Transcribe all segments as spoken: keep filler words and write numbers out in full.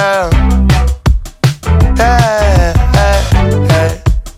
girl. Yeah, yeah,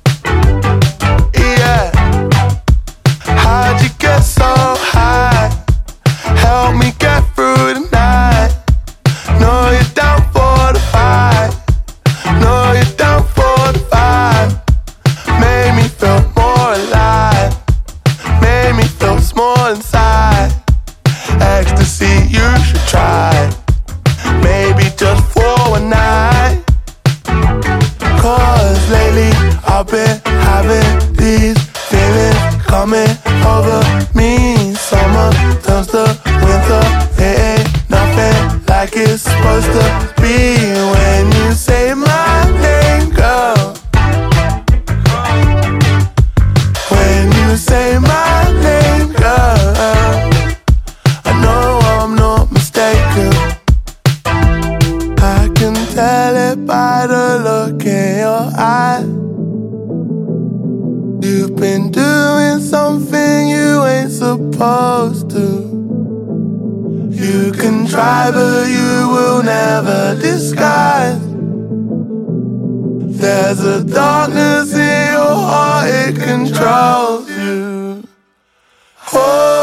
yeah. How'd you get so high? Help me get through the night. Know you're down for the fight. Know you're down for the fight. Made me feel more alive. Made me feel small inside. Ecstasy, you should try. Maybe just for a night. Cause lately I've been having these feelings coming over me. Summer turns to winter. It ain't nothing like it's supposed to be. When you say my name, girl. When you say my name, girl, I know I'm not mistaken. I can tell it by the look in your eye. You've been doing something you ain't supposed to. You can try, but you will never disguise. There's a darkness in your heart, it controls you. Oh,